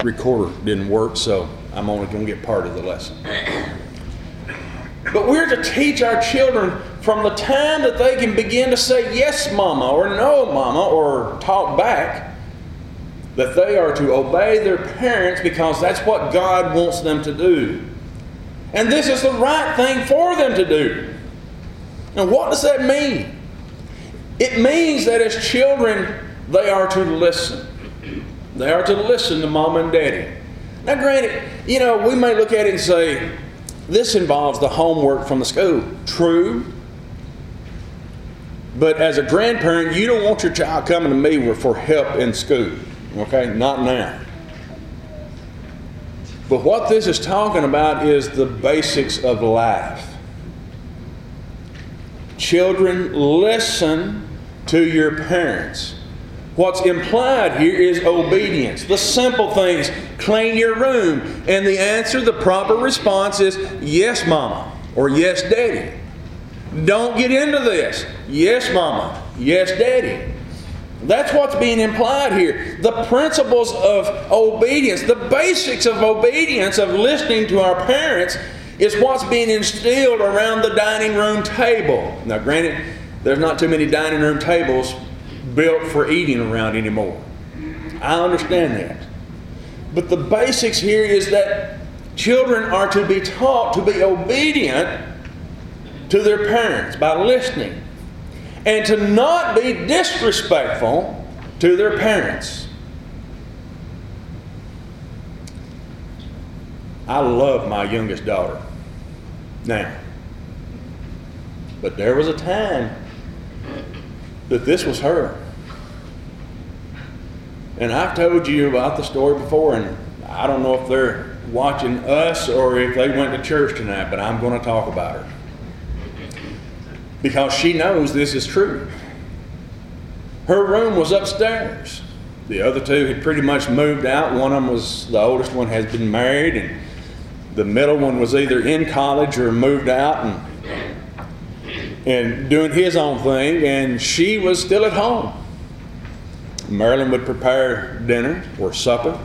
recorder didn't work, so I'm only going to get part of the lesson. But we're to teach our children from the time that they can begin to say yes, mama, or no, mama, or talk back, that they are to obey their parents because that's what God wants them to do. And this is the right thing for them to do. And what does that mean? It means that as children, they are to listen. They are to listen to mom and daddy. Now granted, we may look at it and say, this involves the homework from the school. True. But as a grandparent, you don't want your child coming to me for help in school. Okay? Not now. But what this is talking about is the basics of life. Children, listen to your parents. What's implied here is obedience. The simple things, clean your room. And the answer, the proper response is, yes, mama, or yes, daddy. Don't get into this. Yes, mama, yes, daddy. That's what's being implied here. The principles of obedience, the basics of obedience, of listening to our parents, is what's being instilled around the dining room table. Now, granted, there's not too many dining room tables built for eating around anymore. I understand that. But the basics here is that children are to be taught to be obedient to their parents by listening, and to not be disrespectful to their parents. I love my youngest daughter now. But there was a time that this was her. And I've told you about the story before, and I don't know if they're watching us or if they went to church tonight, but I'm going to talk about her. Because she knows this is true. Her room was upstairs. The other two had pretty much moved out. One of them was, the oldest one has been married, and the middle one was either in college or moved out and doing his own thing, and she was still at home. Marilyn would prepare dinner or supper,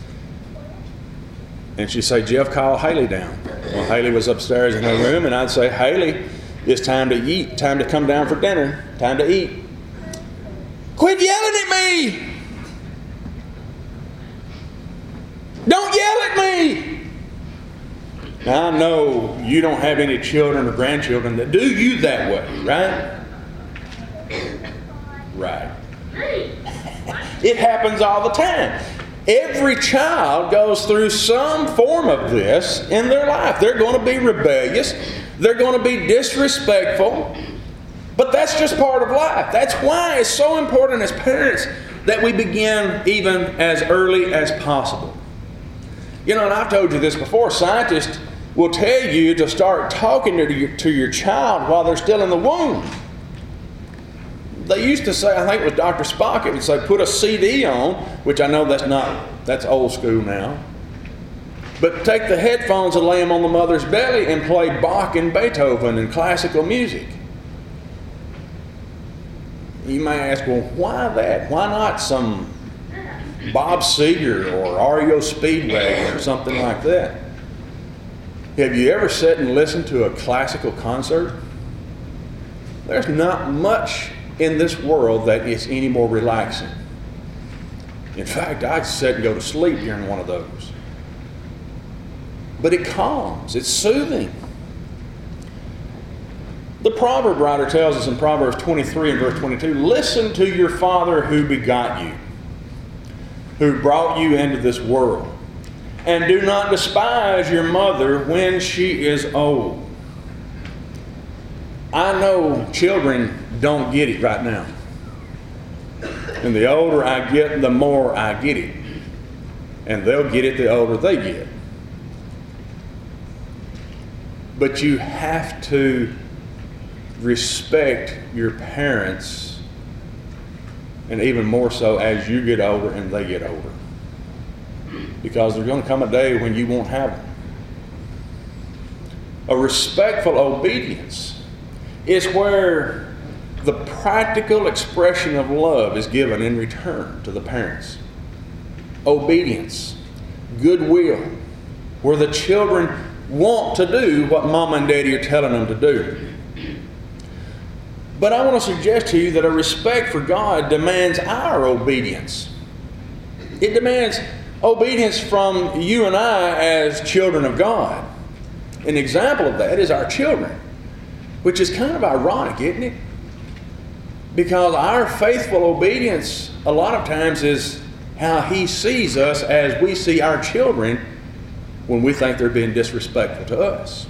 and she'd say, Jeff, call Haley down. Well, Haley was upstairs in her room, and I'd say, Haley, it's time to eat, time to come down for dinner, time to eat. Quit yelling at me! Don't yell at me! Now, I know you don't have any children or grandchildren that do you that way, right? Right. It happens all the time. Every child goes through some form of this in their life. They're going to be rebellious. They're going to be disrespectful. But that's just part of life. That's why it's so important as parents that we begin even as early as possible. And I've told you this before, scientists will tell you to start talking to your child while they're still in the womb. They used to say, I think it was Dr. Spock, it would say, put a CD on, which I know that's old school now. But take the headphones and lay them on the mother's belly and play Bach and Beethoven and classical music. You may ask, well, why that? Why not some Bob Seger or REO Speedwagon or something like that? Have you ever sat and listened to a classical concert? There's not much in this world that is any more relaxing. In fact, I'd sit and go to sleep during one of those. But it calms, it's soothing. The proverb writer tells us in Proverbs 23 and verse 22, listen to your father who begot you, who brought you into this world, and do not despise your mother when she is old. I know children don't get it right now. And the older I get, the more I get it. And they'll get it the older they get. But you have to respect your parents, and even more so as you get older and they get older. Because there's going to come a day when you won't have them. A respectful obedience is where the practical expression of love is given in return to the parents. Obedience. goodwill, where the children want to do what mom and daddy are telling them to do. But I want to suggest to you that a respect for God demands our obedience. It demands obedience from you and I as children of God. An example of that is our children, which is kind of ironic, isn't it? Because our faithful obedience a lot of times is how He sees us as we see our children when we think they're being disrespectful to us.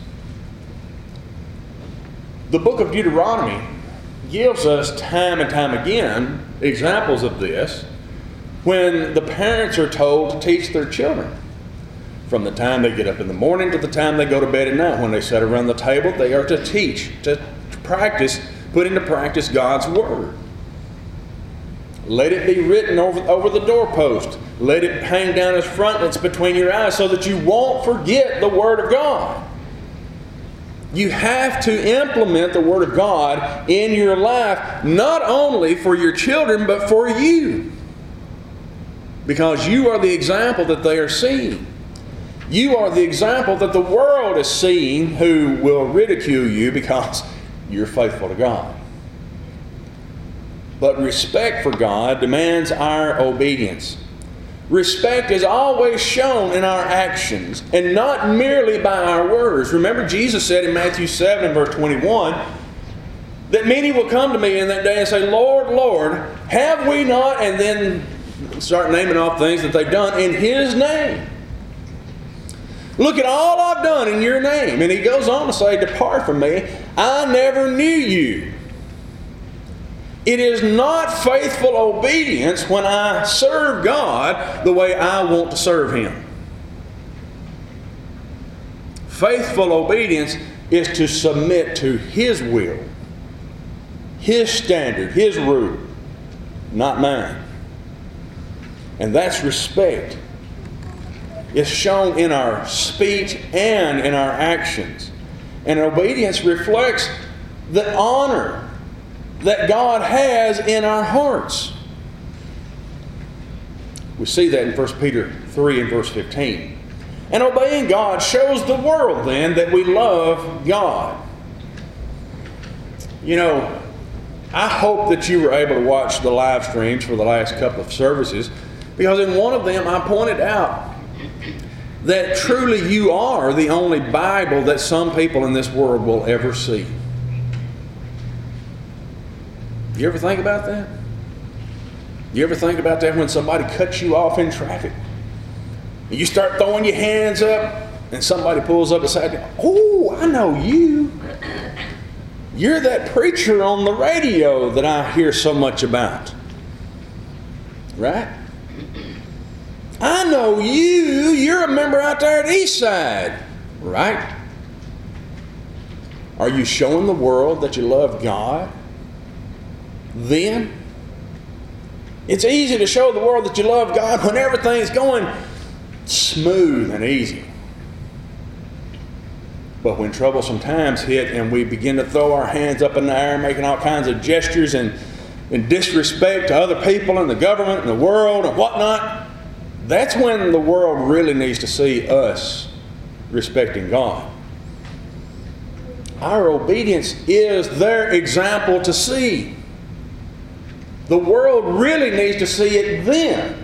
The book of Deuteronomy gives us time and time again examples of this when the parents are told to teach their children. From the time they get up in the morning to the time they go to bed at night, when they sit around the table, they are to teach, to practice, put into practice God's Word. Let it be written over the doorpost. Let it hang down as frontlets between your eyes so that you won't forget the Word of God. You have to implement the Word of God in your life, not only for your children, but for you. Because you are the example that they are seeing. You are the example that the world is seeing, who will ridicule you because you're faithful to God. But respect for God demands our obedience. Respect is always shown in our actions and not merely by our words. Remember, Jesus said in Matthew 7 and verse 21 that many will come to me in that day and say, Lord, Lord, have we not? And then start naming off things that they've done in His name. Look at all I've done in your name. And He goes on to say, depart from me, I never knew you. It is not faithful obedience when I serve God the way I want to serve Him. Faithful obedience is to submit to His will, His standard, His rule, not mine. And that's respect. It's shown in our speech and in our actions. And obedience reflects the honor that God has in our hearts. We see that in 1 Peter 3 and verse 15. And obeying God shows the world then that we love God. You know, I hope that you were able to watch the live streams for the last couple of services, because in one of them I pointed out that truly you are the only Bible that some people in this world will ever see. You ever think about that? You ever think about that when somebody cuts you off in traffic? And you start throwing your hands up and somebody pulls up beside you. Oh, I know you. You're that preacher on the radio that I hear so much about. Right? I know you. You're a member out there at Eastside. Right? Are you showing the world that you love God? Then it's easy to show the world that you love God when everything's going smooth and easy. But when troublesome times hit and we begin to throw our hands up in the air, making all kinds of gestures and disrespect to other people and the government and the world and whatnot, that's when the world really needs to see us respecting God. Our obedience is their example to see. The world really needs to see it then.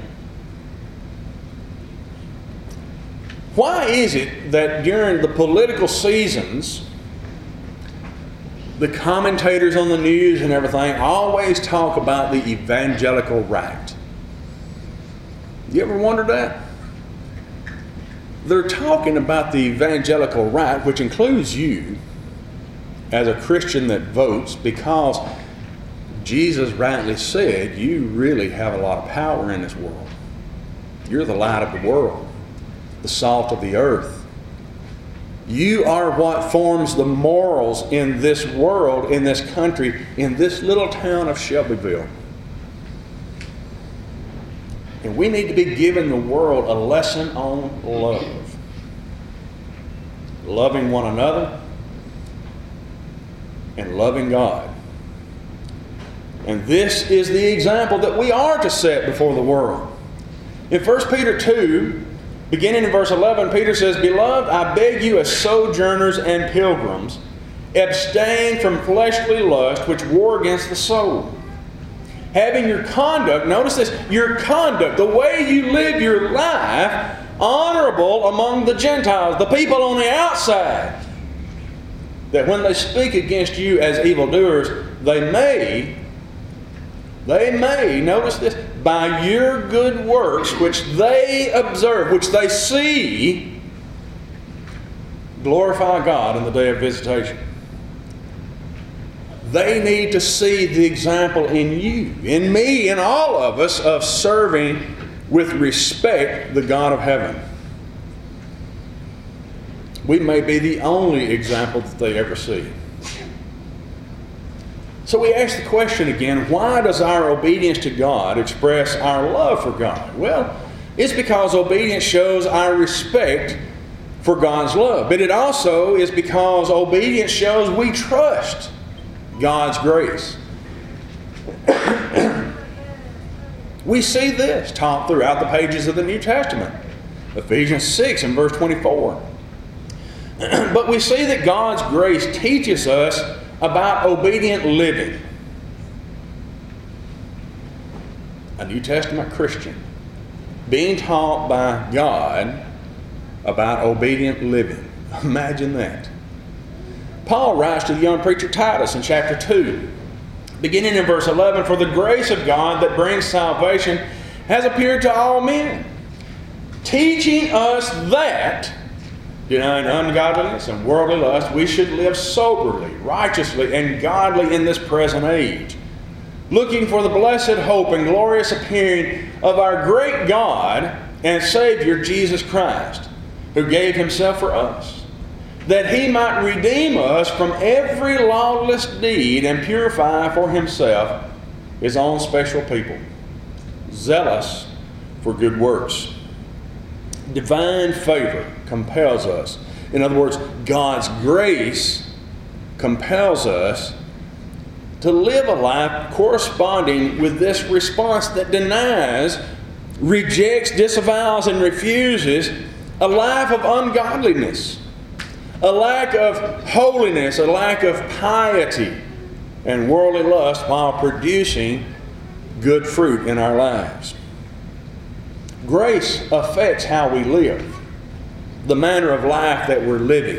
Why is it that during the political seasons, the commentators on the news and everything always talk about the evangelical right? You ever wondered that? They're talking about the evangelical right, which includes you as a Christian that votes, because Jesus rightly said, you really have a lot of power in this world. You're the light of the world, the salt of the earth. You are what forms the morals in this world, in this country, in this little town of Shelbyville. And we need to be giving the world a lesson on love. Loving one another and loving God. And this is the example that we are to set before the world. In 1 Peter 2, Beginning in verse 11, Peter says, "Beloved, I beg you as sojourners and pilgrims, abstain from fleshly lust which war against the soul. Having your conduct," notice this, your conduct, the way you live your life, honorable among the Gentiles, the people on the outside, that when they speak against you as evildoers, they may, notice this, by your good works which they observe, which they see, glorify God in the day of visitation. They need to see the example in you, in me, in all of us, of serving with respect the God of heaven. We may be the only example that they ever see. So we ask the question again, why does our obedience to God express our love for God? Well, it's because obedience shows our respect for God's love. But it also is because obedience shows we trust God's grace. We see this taught throughout the pages of the New Testament. Ephesians 6 and verse 24. But we see that God's grace teaches us about obedient living. A New Testament Christian being taught by God about obedient living. Imagine that. Paul writes to the young preacher Titus in chapter 2, beginning in verse 11, "For the grace of God that brings salvation has appeared to all men, teaching us that, denying ungodliness and worldly lust, we should live soberly, righteously, and godly in this present age, looking for the blessed hope and glorious appearing of our great God and Savior Jesus Christ, who gave himself for us, that he might redeem us from every lawless deed and purify for himself his own special people, zealous for good works." Divine favor compels us. In other words, God's grace compels us to live a life corresponding with this response that denies, rejects, disavows, and refuses a life of ungodliness, a lack of holiness, a lack of piety, and worldly lust, while producing good fruit in our lives. Grace affects how we live, the manner of life that we're living.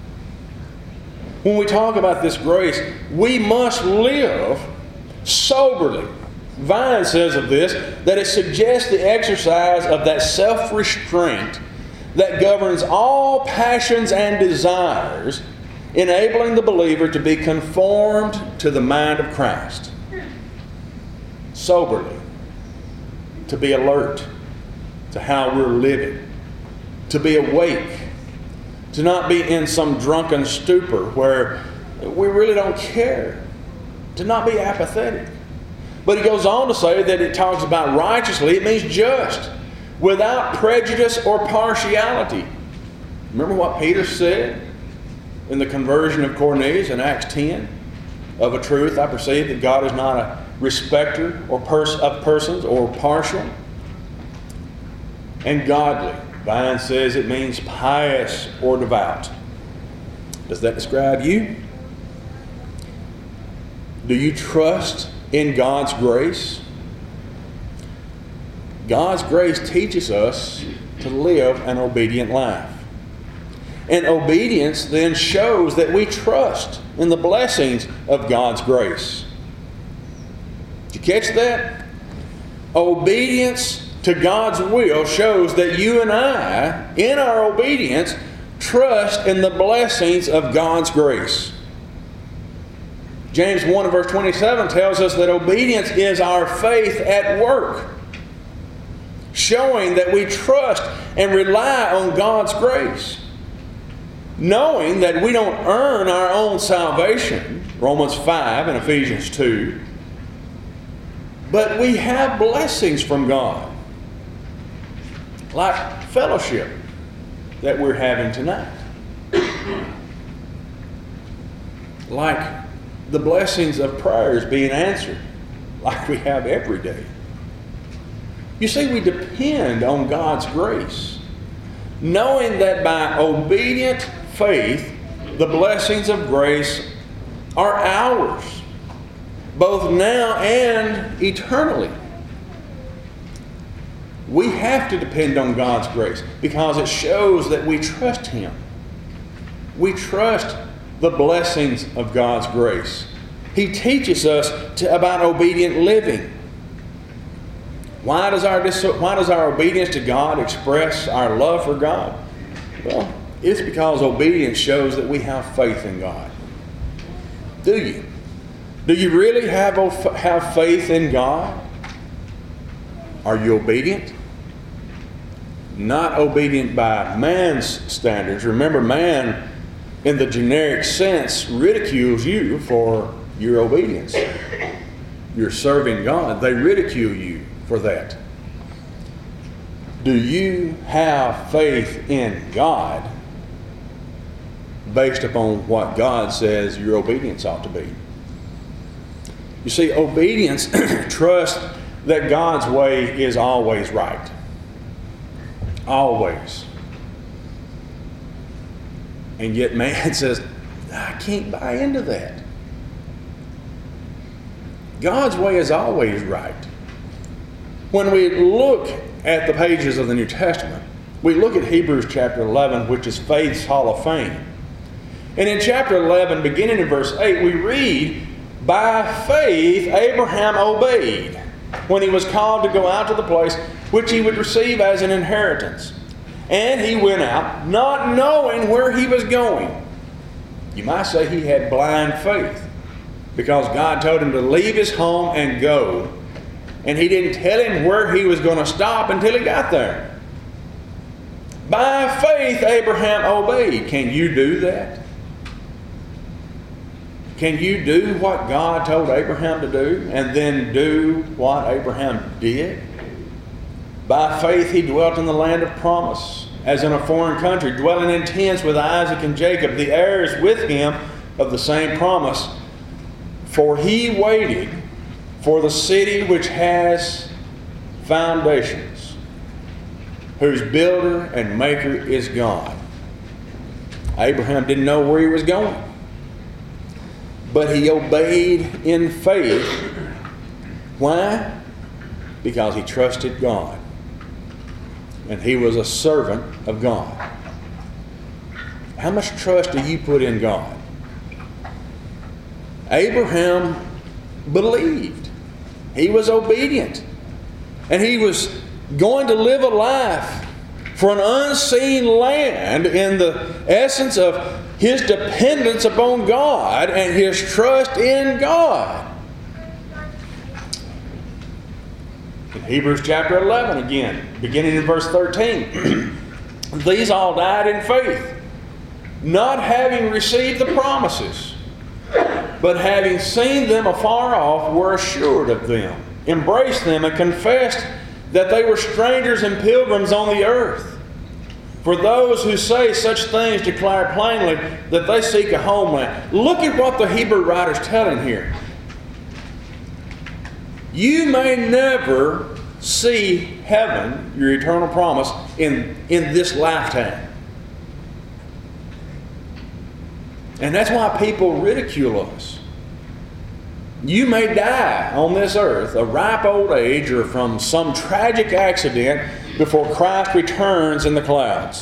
When we talk about this grace, we must live soberly. Vine says of this that it suggests the exercise of that self-restraint that governs all passions and desires, enabling the believer to be conformed to the mind of Christ. Soberly, to be alert to how we're living, to be awake, to not be in some drunken stupor where we really don't care, to not be apathetic. But he goes on to say that it talks about righteously, it means just, without prejudice or partiality. Remember what Peter said in the conversion of Cornelius in Acts 10? "Of a truth I perceive that God is not a respecter of persons or partial." And godly, Vine says it means pious or devout. Does that describe you? Do you trust in God's grace? God's grace teaches us to live an obedient life. And obedience then shows that we trust in the blessings of God's grace. Did you catch that? Obedience to God's will shows that you and I, in our obedience, trust in the blessings of God's grace. James 1 verse 27 tells us that obedience is our faith at work, showing that we trust and rely on God's grace, knowing that we don't earn our own salvation, Romans 5 and Ephesians 2, but we have blessings from God, like fellowship that we're having tonight, like the blessings of prayers being answered like we have every day. You see, we depend on God's grace knowing that by obedient faith, the blessings of grace are ours, both now and eternally. We have to depend on God's grace because it shows that we trust Him. We trust the blessings of God's grace. He teaches us about obedient living. Why does our obedience to God express our love for God? Well, it's because obedience shows that we have faith in God. Do you? Do you really have faith in God? Are you obedient? Not obedient by man's standards. Remember, man, in the generic sense, ridicules you for your obedience. You're serving God. They ridicule you for that. Do you have faith in God based upon what God says your obedience ought to be? You see, obedience trusts that God's way is always right. Always. And yet man says, I can't buy into that. God's way is always right. When we look at the pages of the New Testament, we look at Hebrews chapter 11, which is faith's hall of fame. And in chapter 11, beginning in verse 8, we read, by faith Abraham obeyed when he was called to go out to the place which he would receive as an inheritance. And he went out, not knowing where he was going. You might say he had blind faith, because God told him to leave his home and go. And He didn't tell him where he was going to stop until he got there. By faith, Abraham obeyed. Can you do that? Can you do what God told Abraham to do and then do what Abraham did? By faith, he dwelt in the land of promise, as in a foreign country, dwelling in tents with Isaac and Jacob, the heirs with him of the same promise. For he waited for the city which has foundations, whose builder and maker is God. Abraham didn't know where he was going, but he obeyed in faith. Why? Because he trusted God, and he was a servant of God. How much trust do you put in God? Abraham believed. He was obedient. And he was going to live a life for an unseen land in the essence of his dependence upon God and his trust in God. In Hebrews chapter 11 again, beginning in verse 13, these all died in faith, not having received the promises, but having seen them afar off, were assured of them, embraced them, and confessed that they were strangers and pilgrims on the earth. For those who say such things declare plainly that they seek a homeland. Look at what the Hebrew writer's telling here. You may never see heaven, your eternal promise, in this lifetime. And that's why people ridicule us. You may die on this earth, a ripe old age, or from some tragic accident before Christ returns in the clouds.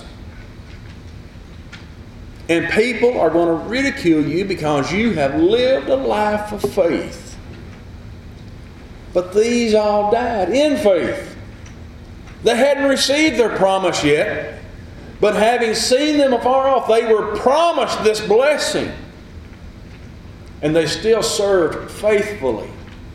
And people are going to ridicule you because you have lived a life of faith. But these all died in faith. They hadn't received their promise yet. But having seen them afar off, they were promised this blessing. And they still served faithfully.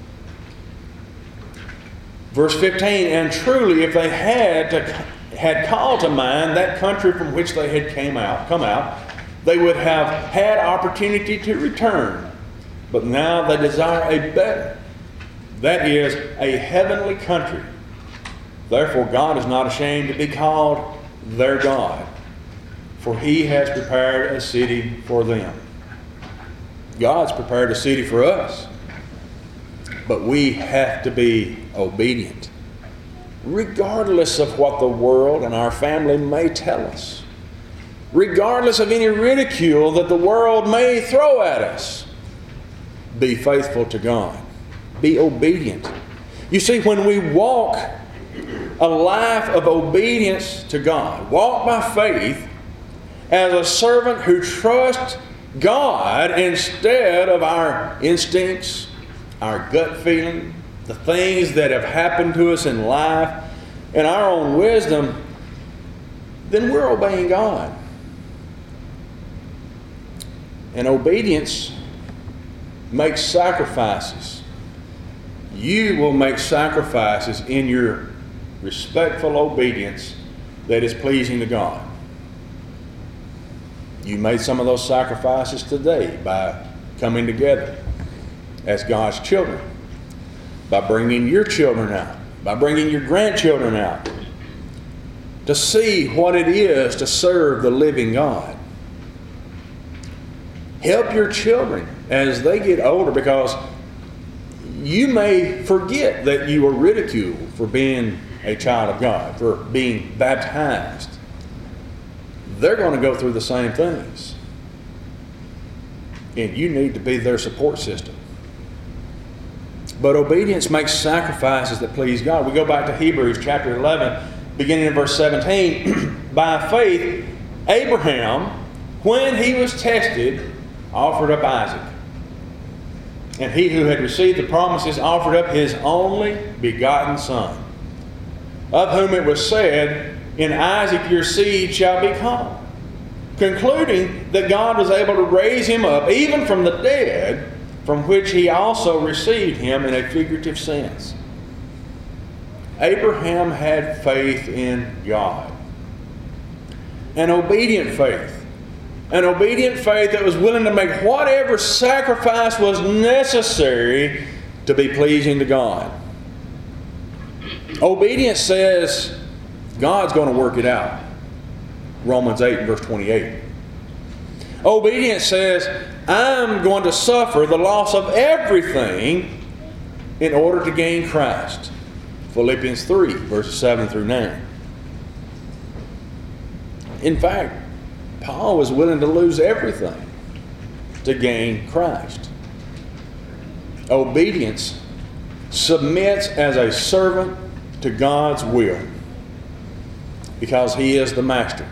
Verse 15, and truly if they had called to mind that country from which they had come out, they would have had opportunity to return. But now they desire a better, that is, a heavenly country. Therefore God is not ashamed to be called their God, for He has prepared a city for them. God's prepared a city for us, but we have to be obedient. regardless of what the world and our family may tell us, regardless of any ridicule that the world may throw at us. Be faithful to God. Be obedient. You see, when we walk a life of obedience to God, walk by faith as a servant who trusts God instead of our instincts, our gut feeling, the things that have happened to us in life, and our own wisdom, then we're obeying God. And obedience makes sacrifices. You will make sacrifices in your respectful obedience that is pleasing to God. You made some of those sacrifices today by coming together as God's children, by bringing your children out, by bringing your grandchildren out to see what it is to serve the living God. Help your children as they get older, because you may forget that you were ridiculed for being a child of God, for being baptized. They're going to go through the same things. And you need to be their support system. But obedience makes sacrifices that please God. We go back to Hebrews chapter 11, beginning in verse 17. By faith, Abraham, when he was tested, offered up Isaac. And he who had received the promises offered up his only begotten son, of whom it was said, in Isaac your seed shall be called, concluding that God was able to raise him up even from the dead, from which he also received him in a figurative sense. Abraham had faith in God. An obedient faith. An obedient faith that was willing to make whatever sacrifice was necessary to be pleasing to God. Obedience says God's going to work it out. Romans 8 and verse 28. Obedience says I'm going to suffer the loss of everything in order to gain Christ. Philippians 3 verses 7 through 9. In fact, Paul was willing to lose everything to gain Christ. Obedience submits as a servant to God's will because He is the master.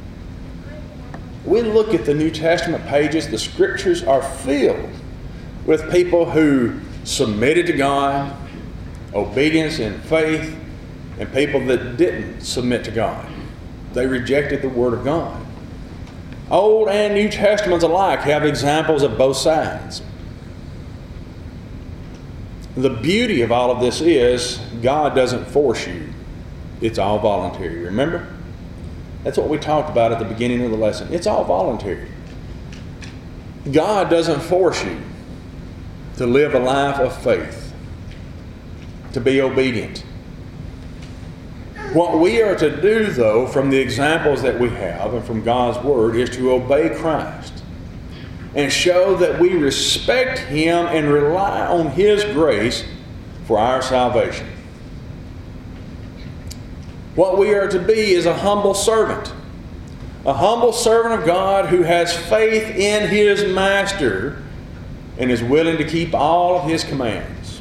We look at the New Testament pages, the Scriptures are filled with people who submitted to God, obedience and faith, and people that didn't submit to God. They rejected the Word of God. Old and New Testaments alike have examples of both sides. The beauty of all of this is God doesn't force you. It's all voluntary. Remember? That's what we talked about at the beginning of the lesson. It's all voluntary. God doesn't force you to live a life of faith, to be obedient. What we are to do, though, from the examples that we have and from God's Word, is to obey Christ and show that we respect Him and rely on His grace for our salvation. What we are to be is a humble servant of God who has faith in His Master and is willing to keep all of His commands.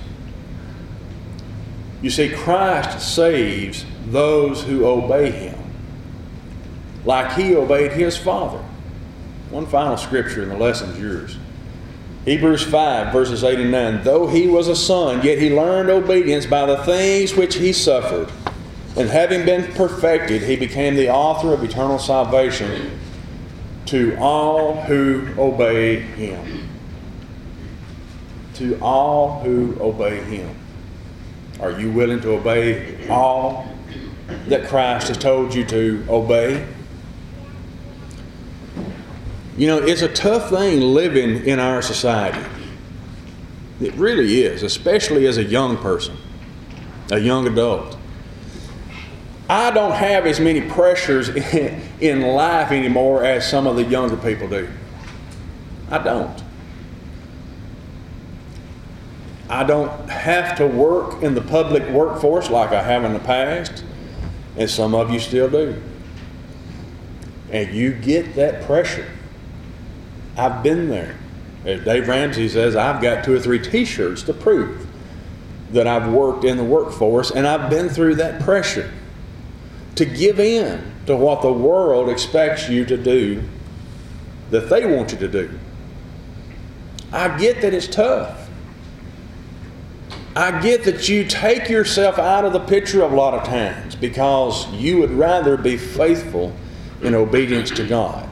You see, Christ saves those who obey Him, like He obeyed His Father. One final scripture and the lesson's yours. Hebrews 5, verses 8 and 9. Though He was a son, yet He learned obedience by the things which He suffered. And having been perfected, He became the author of eternal salvation to all who obey Him. To all who obey Him. Are you willing to obey all that Christ has told you to obey? You know, it's a tough thing living in our society. It really is, especially as a young person, a young adult. I don't have as many pressures in life anymore as some of the younger people do. I don't. I don't have to work in the public workforce like I have in the past, and some of you still do. And you get that pressure. I've been there. As Dave Ramsey says, I've got 2 or 3 t-shirts to prove that I've worked in the workforce, and I've been through that pressure to give in to what the world expects you to do, that they want you to do. I get that it's tough. I get that you take yourself out of the picture a lot of times because you would rather be faithful in obedience to God.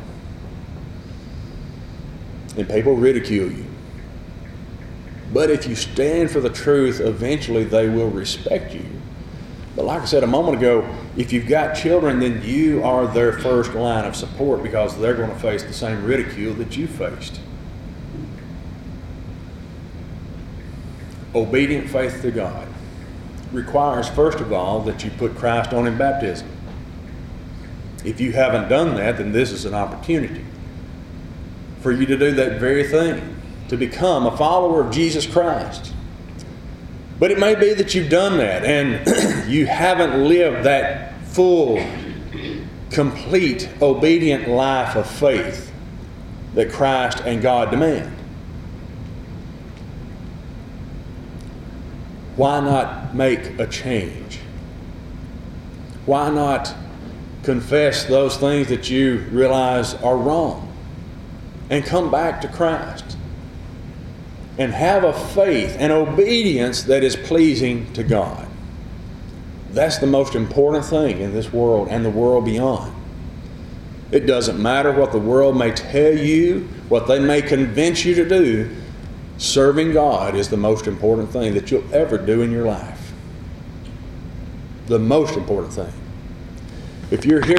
And people ridicule you. But if you stand for the truth, eventually they will respect you. But like I said a moment ago, if you've got children, then you are their first line of support because they're going to face the same ridicule that you faced. Obedient faith to God requires, first of all, that you put Christ on in baptism. If you haven't done that, then this is an opportunity for you to do that very thing, to become a follower of Jesus Christ. But it may be that you've done that and you haven't lived that full, complete, obedient life of faith that Christ and God demand. Why not make a change? Why not confess those things that you realize are wrong and come back to Christ and have a faith and obedience that is pleasing to God? That's the most important thing in this world and the world beyond. It doesn't matter what the world may tell you, what they may convince you to do. Serving God is the most important thing that you'll ever do in your life. The most important thing. If you're here